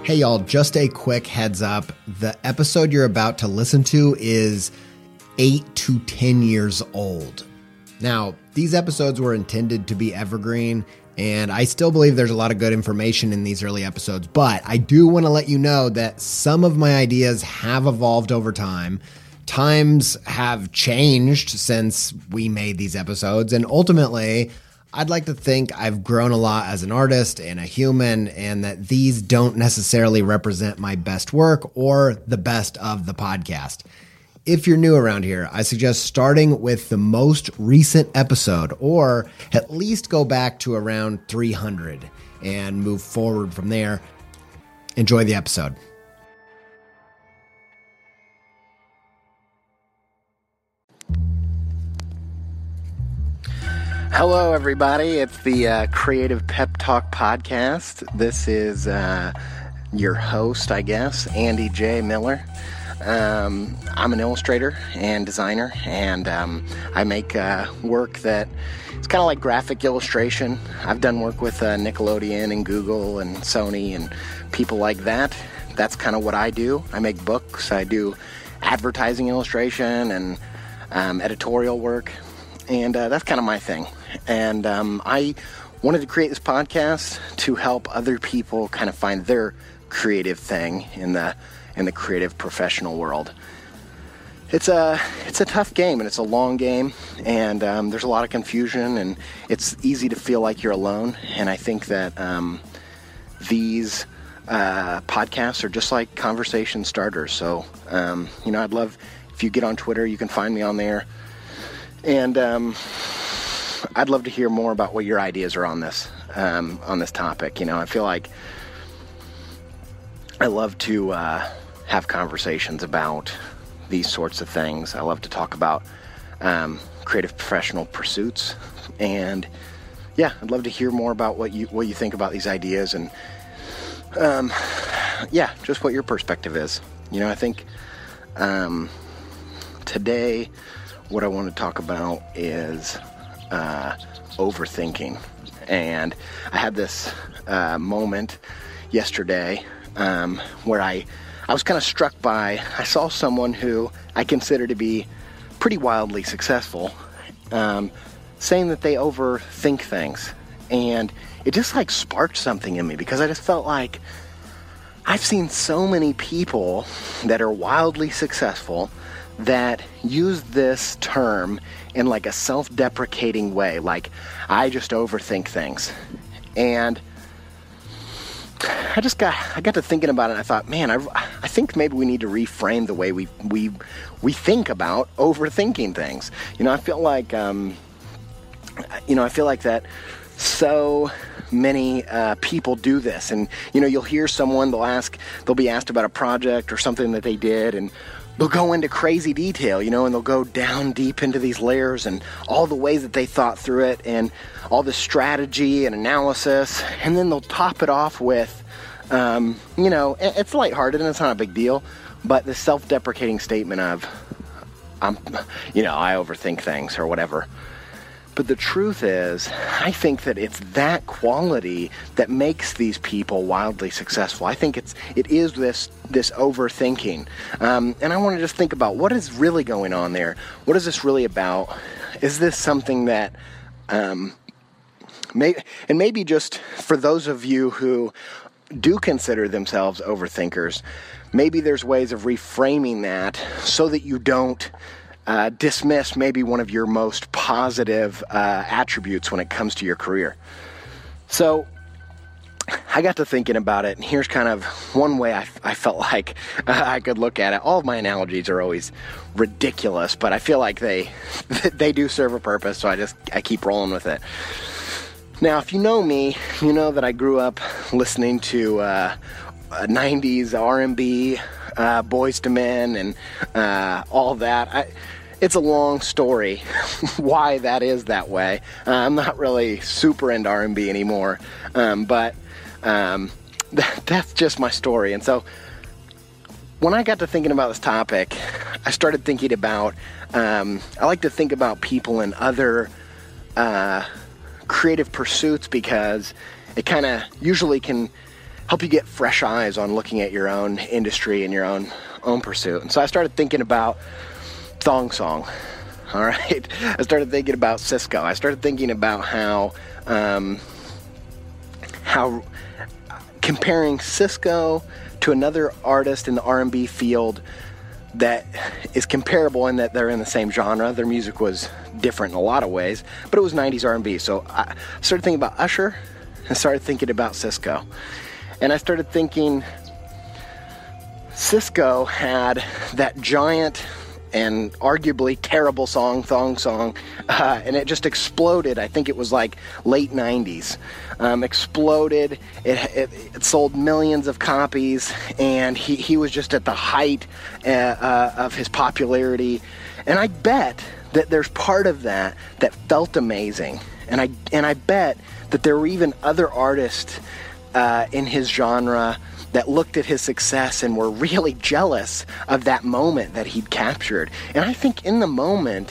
Hey y'all, just a quick heads up. The episode you're about to listen to is 8 to 10 years old. Now, these episodes were intended to be evergreen, and I still believe there's a lot of good information in these early episodes, but I do want to let you know that some of my ideas have evolved over time. Times have changed since we made these episodes, and ultimately, I'd like to think I've grown a lot as an artist and a human, and that these don't necessarily represent my best work or the best of the podcast. If you're new around here, I suggest starting with the most recent episode, or at least go back to around 300 and move forward from there. Enjoy the episode. Hello, everybody. It's the Creative Pep Talk podcast. This is your host, I guess, Andy J. Miller. I'm an illustrator and designer, and I make work that it's kind of like graphic illustration. I've done work with Nickelodeon and Google and Sony and people like that. That's kind of what I do. I make books. I do advertising illustration and editorial work, and that's kind of my thing. And I wanted to create this podcast to help other people kind of find their creative thing in the creative professional world. It's a tough game, and it's a long game, and there's a lot of confusion, and it's easy to feel like you're alone. And I think that these podcasts are just like conversation starters. So I'd love if you get on Twitter. You can find me on there, and I'd love to hear more about what your ideas are on this topic. I feel like I love to have conversations about these sorts of things. I love to talk about creative professional pursuits, and I'd love to hear more about what you think about these ideas, and just what your perspective is. I think today what I want to talk about is overthinking. And I had this moment yesterday where I was kind of struck by, I saw someone who I consider to be pretty wildly successful saying that they overthink things. And it just like sparked something in me, because I just felt like I've seen so many people that are wildly successful that use this term in like a self-deprecating way, like I just overthink things. And I got to thinking about it, and I thought, man, I think maybe we need to reframe the way we think about overthinking things. I feel like that so many people do this, and you'll hear someone, they'll be asked about a project or something that they did, and they'll go into crazy detail, and they'll go down deep into these layers and all the ways that they thought through it and all the strategy and analysis. And then they'll top it off with, it's lighthearted and it's not a big deal, but the self-deprecating statement of, I overthink things or whatever. But the truth is, I think that it's that quality that makes these people wildly successful. I think it is this overthinking. And I want to just think about what is really going on there. What is this really about? Is this something that, maybe just for those of you who do consider themselves overthinkers, maybe there's ways of reframing that so that you don't dismiss maybe one of your most positive attributes when it comes to your career. So I got to thinking about it, and here's kind of one way I felt like I could look at it. All of my analogies are always ridiculous, but I feel like they do serve a purpose, so I keep rolling with it. Now, if you know me, you know that I grew up listening to 90s R&B, Boyz II Men, and all that. It's a long story why that is that way. I'm not really super into R&B anymore, but that's just my story. And so when I got to thinking about this topic, I started thinking about, I like to think about people in other creative pursuits, because it kind of usually can help you get fresh eyes on looking at your own industry and your own pursuit. And so I started thinking about Thong Song. All right. I started thinking about Sisqó. I started thinking about how comparing Sisqó to another artist in the R&B field that is comparable in that they're in the same genre. Their music was different in a lot of ways, but it was 90s R&B. So I started thinking about Usher and started thinking about Sisqó. And I started thinking Sisqó had that giant and arguably terrible song, Thong Song, and it just exploded. I think it was like late 90s. Exploded. It sold millions of copies, and he was just at the height of his popularity. And I bet that there's part of that felt amazing. And I bet that there were even other artists in his genre that looked at his success and were really jealous of that moment that he'd captured. And I think in the moment,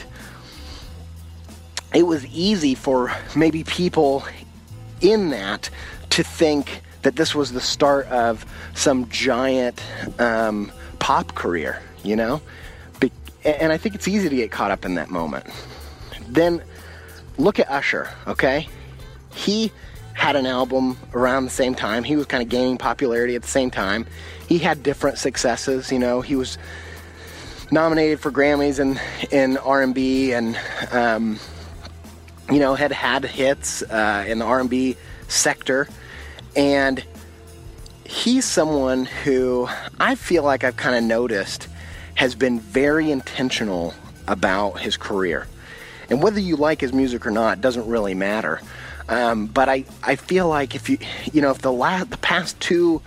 it was easy for maybe people in that to think that this was the start of some giant pop career, you know? And I think it's easy to get caught up in that moment. Then look at Usher, okay? He had an album around the same time. He was kind of gaining popularity at the same time. He had different successes, you know. He was nominated for Grammys in R&B and, you know, had hits in the R&B sector. And he's someone who I feel like I've kind of noticed has been very intentional about his career. And whether you like his music or not doesn't really matter. But I feel like if the past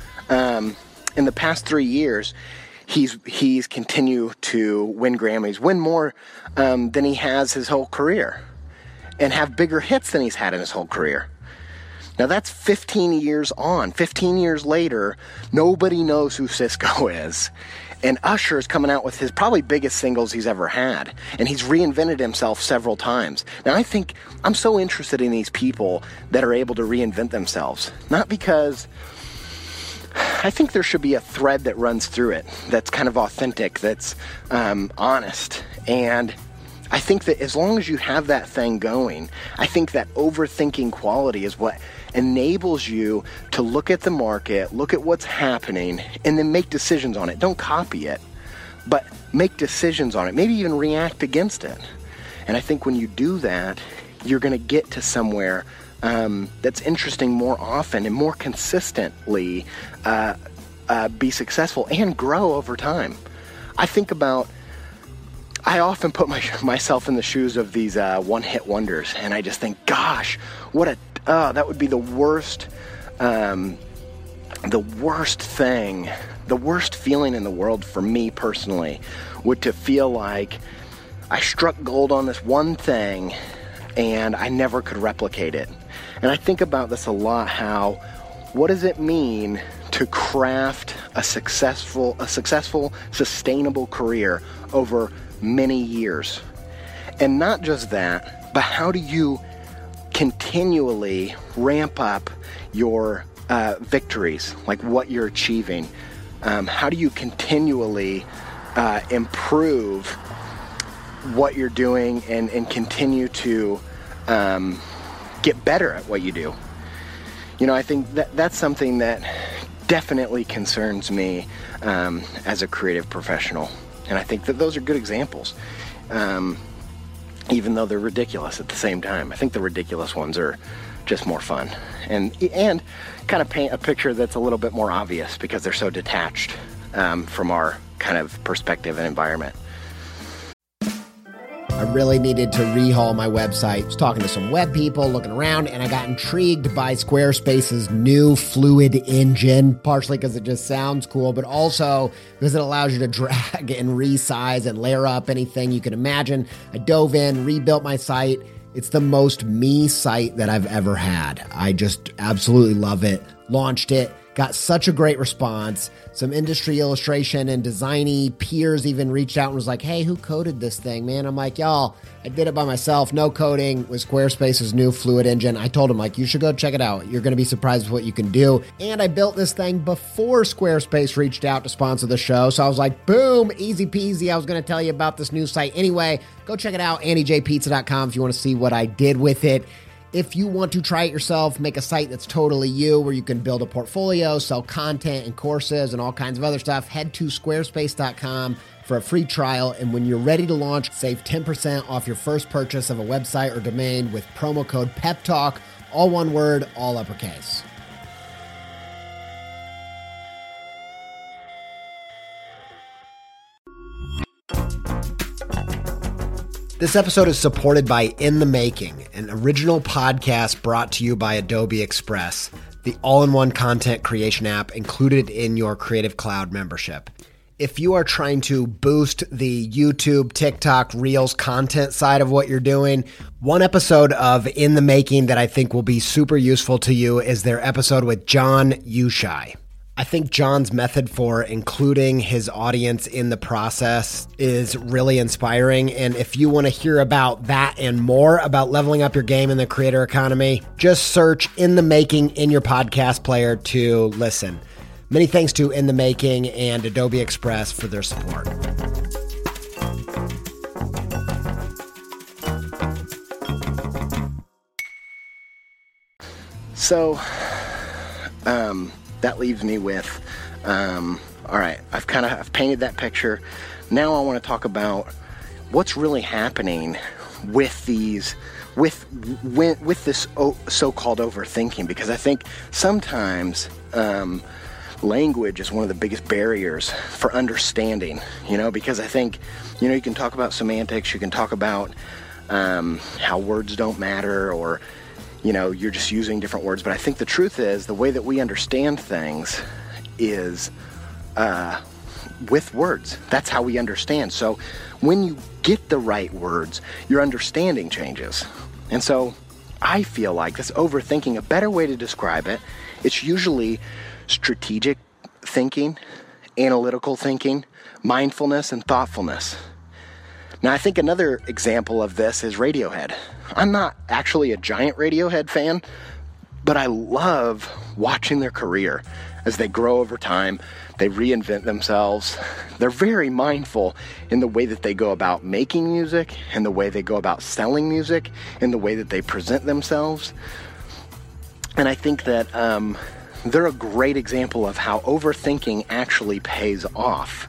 3 years, he's continued to win Grammys, win more than he has his whole career, and have bigger hits than he's had in his whole career. Now that's 15 years on. 15 years later, nobody knows who Sisqó is. And Usher is coming out with his probably biggest singles he's ever had. And he's reinvented himself several times. Now I think I'm so interested in these people that are able to reinvent themselves. Not because I think there should be a thread that runs through it that's kind of authentic, that's honest. And I think that as long as you have that thing going, I think that overthinking quality is what enables you to look at the market, look at what's happening, and then make decisions on it. Don't copy it, but make decisions on it, maybe even react against it. And I think when you do that, you're going to get to somewhere that's interesting more often and more consistently be successful and grow over time. I often put myself in the shoes of these one-hit wonders, and I just think, gosh, that would be the worst thing, the worst feeling in the world for me personally, would to feel like I struck gold on this one thing and I never could replicate it. And I think about this a lot, what does it mean to craft a successful, sustainable career over many years? And not just that, but how do you continually ramp up your victories, like what you're achieving? How do you continually improve what you're doing and continue to get better at what you do? You know, I think that's something that definitely concerns me as a creative professional. And I think that those are good examples, even though they're ridiculous at the same time. I think the ridiculous ones are just more fun and kind of paint a picture that's a little bit more obvious because they're so detached from our kind of perspective and environment. I really needed to rehaul my website. I was talking to some web people, looking around, and I got intrigued by Squarespace's new Fluid engine, partially because it just sounds cool, but also because it allows you to drag and resize and layer up anything you can imagine. I dove in, rebuilt my site. It's the most me site that I've ever had. I just absolutely love it. Launched it. Got such a great response. Some industry illustration and designy peers even reached out and was like, hey, who coded this thing, man? I'm like, y'all, I did it by myself. No coding with Squarespace's new Fluid Engine. I told them, like, you should go check it out. You're going to be surprised with what you can do. And I built this thing before Squarespace reached out to sponsor the show. So I was like, boom, easy peasy. I was going to tell you about this new site. Anyway, go check it out, AndyJPizza.com, if you want to see what I did with it. If you want to try it yourself, make a site that's totally you, where you can build a portfolio, sell content and courses and all kinds of other stuff, head to squarespace.com for a free trial. And when you're ready to launch, save 10% off your first purchase of a website or domain with promo code PEPTALK, all one word, all uppercase. This episode is supported by In the Making, an original podcast brought to you by Adobe Express, the all-in-one content creation app included in your Creative Cloud membership. If you are trying to boost the YouTube, TikTok, Reels content side of what you're doing, one episode of In the Making that I think will be super useful to you is their episode with John Ushai. I think John's method for including his audience in the process is really inspiring. And if you want to hear about that and more about leveling up your game in the creator economy, just search In the Making in your podcast player to listen. Many thanks to In the Making and Adobe Express for their support. So, that leaves me with, all right, I've painted that picture. Now I want to talk about what's really happening with this so-called overthinking, because I think sometimes language is one of the biggest barriers for understanding, because I think, you can talk about semantics, you can talk about how words don't matter, or you're just using different words. But I think the truth is the way that we understand things is with words. That's how we understand. So when you get the right words, your understanding changes. And so I feel like this overthinking, a better way to describe it, it's usually strategic thinking, analytical thinking, mindfulness, and thoughtfulness. Now, I think another example of this is Radiohead. I'm not actually a giant Radiohead fan, but I love watching their career as they grow over time. They reinvent themselves. They're very mindful in the way that they go about making music, and the way they go about selling music, and the way that they present themselves. And I think that they're a great example of how overthinking actually pays off.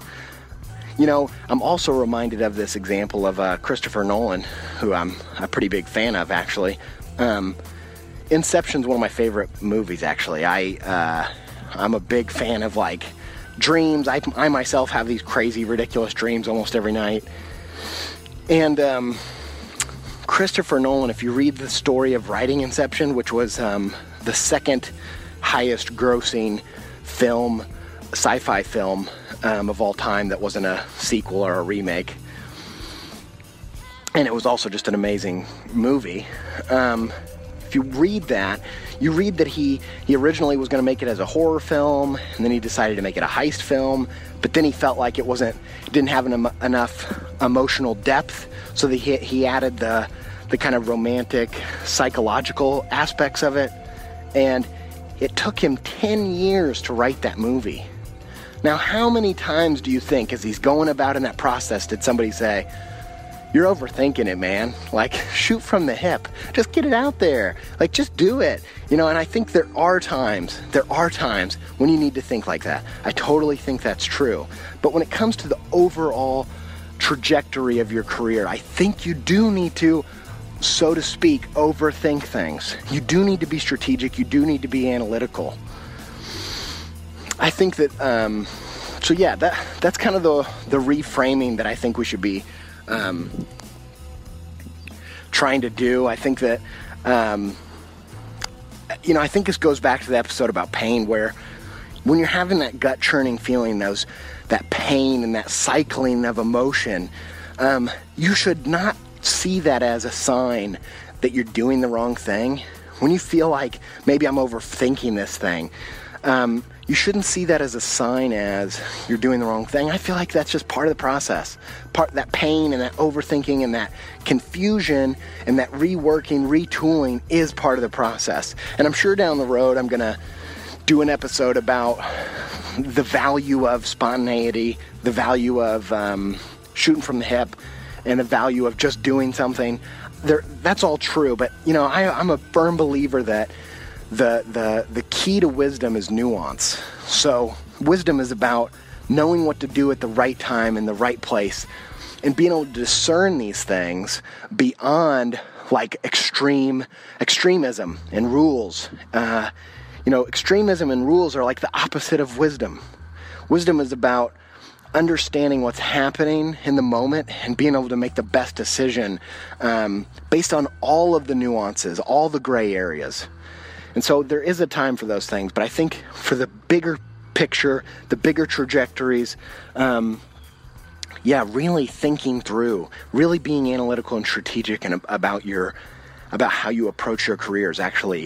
I'm also reminded of this example of Christopher Nolan, who I'm a pretty big fan of, actually. Inception's one of my favorite movies, actually. I'm a big fan of, dreams. I myself have these crazy, ridiculous dreams almost every night. And Christopher Nolan, if you read the story of writing Inception, which was the second highest grossing sci-fi film of all time that wasn't a sequel or a remake. And it was also just an amazing movie. If you read that, you read that he originally was going to make it as a horror film, and then he decided to make it a heist film, but then he felt like it didn't have enough emotional depth, so that he added the kind of romantic, psychological aspects of it, and it took him 10 years to write that movie. Now, how many times do you think, as he's going about in that process, did somebody say, "You're overthinking it, man. Shoot from the hip. Just get it out there. Just do it." And I think there are times when you need to think like that. I totally think that's true. But when it comes to the overall trajectory of your career, I think you do need to, so to speak, overthink things. You do need to be strategic. You do need to be analytical. I think that, that's kind of the reframing that I think we should be trying to do. I think that, I think this goes back to the episode about pain, where when you're having that gut churning feeling, that pain and that cycling of emotion, you should not see that as a sign that you're doing the wrong thing. When you feel like, maybe I'm overthinking this thing, you shouldn't see that as a sign as you're doing the wrong thing. I feel like that's just part of the process. That pain and that overthinking and that confusion and that reworking, retooling is part of the process. And I'm sure down the road I'm going to do an episode about the value of spontaneity, the value of shooting from the hip, and the value of just doing something. That's all true, but I'm a firm believer that the key to wisdom is nuance. So wisdom is about knowing what to do at the right time in the right place and being able to discern these things beyond like extremism and rules. Extremism and rules are like the opposite of wisdom. Wisdom is about understanding what's happening in the moment and being able to make the best decision based on all of the nuances, all the gray areas. And so there is a time for those things, but I think for the bigger picture, the bigger trajectories, really thinking through, really being analytical and strategic and about how you approach your careers. Actually,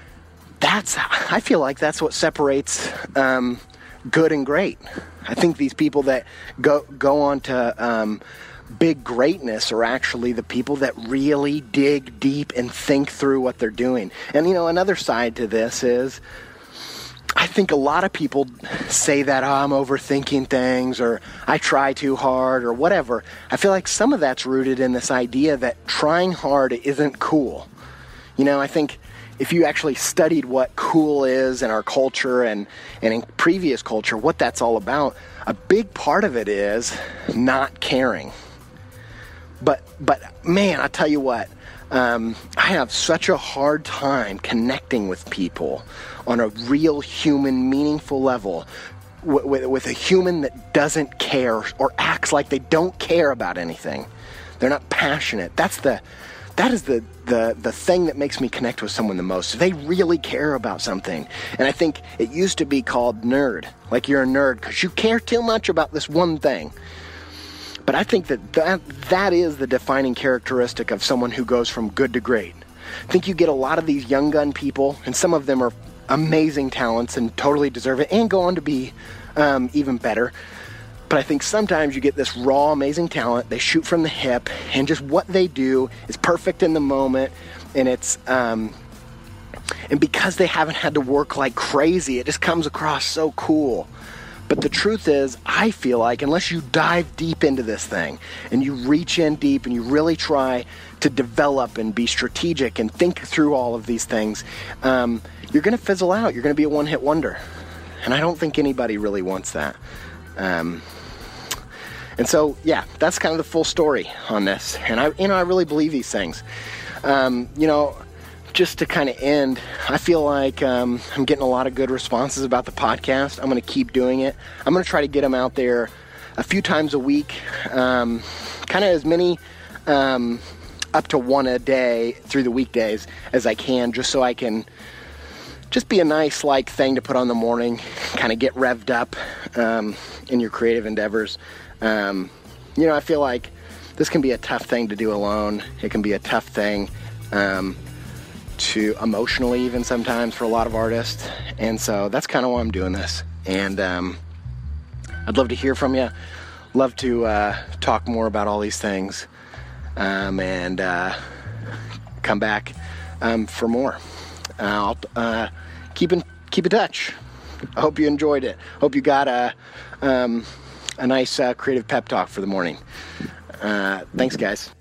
I feel like that's what separates good and great. I think these people that go on to big greatness are actually the people that really dig deep and think through what they're doing. And another side to this is I think a lot of people say that I'm overthinking things or I try too hard or whatever. I feel like some of that's rooted in this idea that trying hard isn't cool. I think if you actually studied what cool is in our culture and in previous culture, what that's all about, a big part of it is not caring. But man, I tell you what, I have such a hard time connecting with people on a real human, meaningful level with a human that doesn't care or acts like they don't care about anything. They're not passionate. That is the thing that makes me connect with someone the most. They really care about something. And I think it used to be called nerd. Like you're a nerd because you care too much about this one thing. But I think that is the defining characteristic of someone who goes from good to great. I think you get a lot of these young gun people, and some of them are amazing talents and totally deserve it and go on to be even better. But I think sometimes you get this raw, amazing talent. They shoot from the hip, and just what they do is perfect in the moment. And it's and because they haven't had to work like crazy, it just comes across so cool. But the truth is, I feel like unless you dive deep into this thing and you reach in deep and you really try to develop and be strategic and think through all of these things, you're going to fizzle out. You're going to be a one-hit wonder. And I don't think anybody really wants that. And so, that's kind of the full story on this. And I really believe these things. Just to kind of end, I feel like I'm getting a lot of good responses about the podcast. I'm going to keep doing it. I'm going to try to get them out there a few times a week, kind of as many up to one a day through the weekdays as I can, just so I can just be a nice thing to put on the morning, kind of get revved up in your creative endeavors. I feel like this can be a tough thing to do alone. It can be a tough thing to emotionally even sometimes for a lot of artists. And so that's kind of why I'm doing this. And I'd love to hear from you. Love to talk more about all these things and come back for more. I'll keep in touch. I hope you enjoyed it. Hope you got a nice creative pep talk for the morning. Thanks, guys.